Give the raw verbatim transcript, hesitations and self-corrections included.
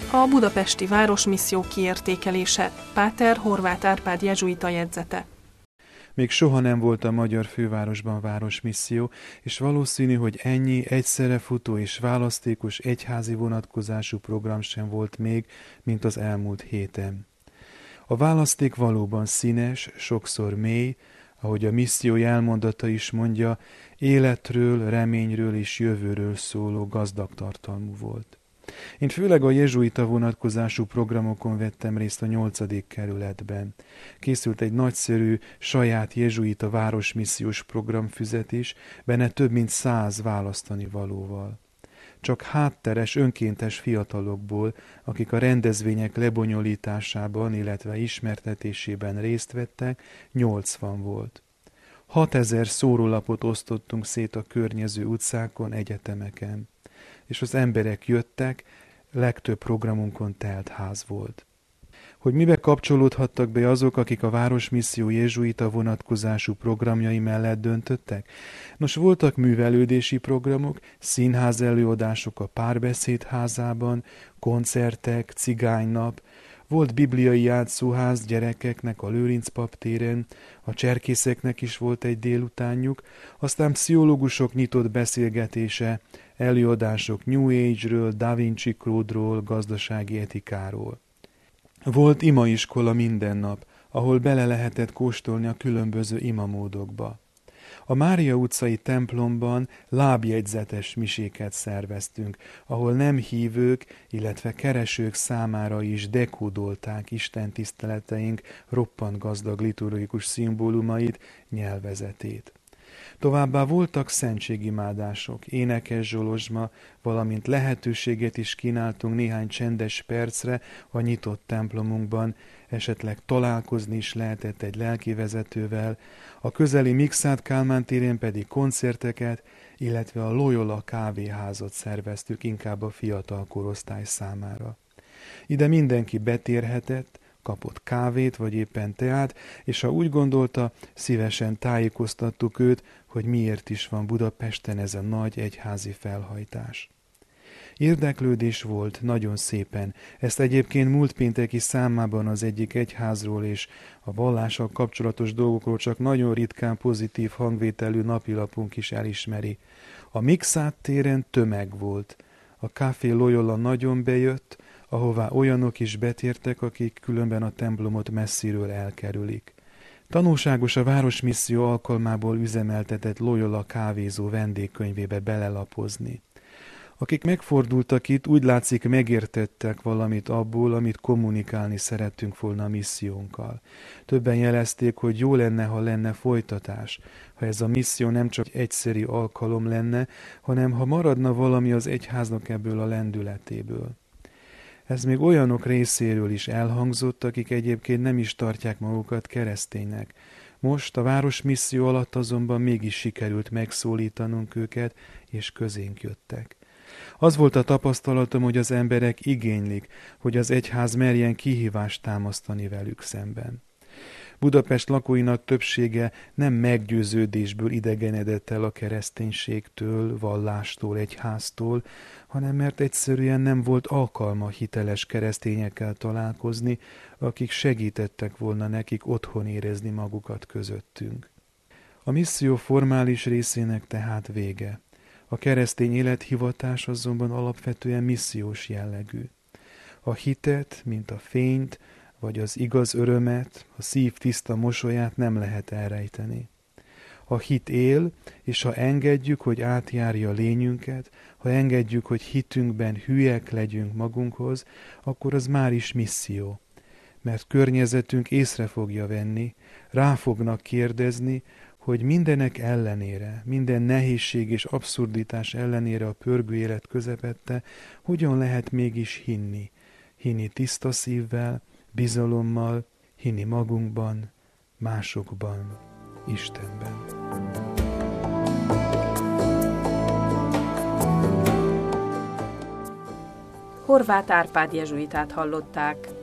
A budapesti városmisszió kiértékelése. Páter Horváth Árpád jezsuita jegyzete. Még soha nem volt a magyar fővárosban városmisszió, és valószínű, hogy ennyi egyszerre futó és választékos egyházi vonatkozású program sem volt még, mint az elmúlt héten. A választék valóban színes, sokszor mély, ahogy a misszió elmondata is mondja, életről, reményről és jövőről szóló gazdag tartalmú volt. Én főleg a jezsuita vonatkozású programokon vettem részt a nyolcadik kerületben. Készült egy nagyszerű, saját jezsuita városmissziós programfüzet is, benne több mint száz választani valóval. Csak hátteres, önkéntes fiatalokból, akik a rendezvények lebonyolításában, illetve ismertetésében részt vettek, nyolcvan volt. hatezer szórólapot osztottunk szét a környező utcákon, egyetemeken. És az emberek jöttek, legtöbb programunkon telt ház volt. Hogy mibe kapcsolódhattak be azok, akik a városmisszió jezsuita vonatkozású programjai mellett döntöttek? Nos, voltak művelődési programok, színház előadások a Párbeszéd házában, koncertek, cigánynap, volt bibliai játszóház gyerekeknek a Lőrinc pap téren, a cserkészeknek is volt egy délutánjuk, aztán pszichológusok nyitott beszélgetése, előadások New Age-ről, Da Vinci Code-ról, gazdasági etikáról. Volt imaiskola minden nap, ahol bele lehetett kóstolni a különböző imamódokba. A Mária utcai templomban lábjegyzetes miséket szerveztünk, ahol nem hívők, illetve keresők számára is dekódolták Isten tiszteleteink roppant gazdag liturgikus szimbólumait, nyelvezetét. Továbbá voltak szentségimádások, énekes zsolozsma, valamint lehetőséget is kínáltunk néhány csendes percre a nyitott templomunkban, esetleg találkozni is lehetett egy lelkivezetővel, a közeli Mikszáth Kálmán térén pedig koncerteket, illetve a Loyola kávéházat szerveztük inkább a fiatal korosztály számára. Ide mindenki betérhetett, kapott kávét vagy éppen teát, és ha úgy gondolta, szívesen tájékoztattuk őt, hogy miért is van Budapesten ez a nagy egyházi felhajtás. Érdeklődés volt nagyon szépen, ezt egyébként múlt pénteki számában az egyik egyházról és a vallással kapcsolatos dolgokról csak nagyon ritkán pozitív hangvételű napilapunk is elismeri. A Mikszáth téren tömeg volt, a Café Loyola nagyon bejött, ahová olyanok is betértek, akik különben a templomot messziről elkerülik. Tanulságos a városmisszió alkalmából üzemeltetett Loyola kávézó vendégkönyvébe belelapozni. Akik megfordultak itt, úgy látszik megértettek valamit abból, amit kommunikálni szerettünk volna a missziónkkal. Többen jelezték, hogy jó lenne, ha lenne folytatás, ha ez a misszió nem csak egyszeri alkalom lenne, hanem ha maradna valami az egyháznak ebből a lendületéből. Ez még olyanok részéről is elhangzott, akik egyébként nem is tartják magukat kereszténynek. Most a városmisszió alatt azonban mégis sikerült megszólítanunk őket, és közénk jöttek. Az volt a tapasztalatom, hogy az emberek igénylik, hogy az egyház merjen kihívást támasztani velük szemben. Budapest lakóinak többsége nem meggyőződésből idegenedett el a kereszténységtől, vallástól, egyháztól, hanem mert egyszerűen nem volt alkalma hiteles keresztényekkel találkozni, akik segítettek volna nekik otthon érezni magukat közöttünk. A misszió formális részének tehát vége. A keresztény élethivatás azonban alapvetően missziós jellegű. A hitet, mint a fényt, vagy az igaz örömet, a szív tiszta mosolyát nem lehet elrejteni. A hit él, és ha engedjük, hogy átjárja a lényünket, ha engedjük, hogy hitünkben hülyek legyünk magunkhoz, akkor az már is misszió. Mert környezetünk észre fogja venni, rá fognak kérdezni, hogy mindenek ellenére, minden nehézség és abszurditás ellenére a pörgő élet közepette, hogyan lehet mégis hinni. Hinni tiszta szívvel, bizalommal, hinni magunkban, másokban, Istenben. Horváth Árpád jezsuitát hallották.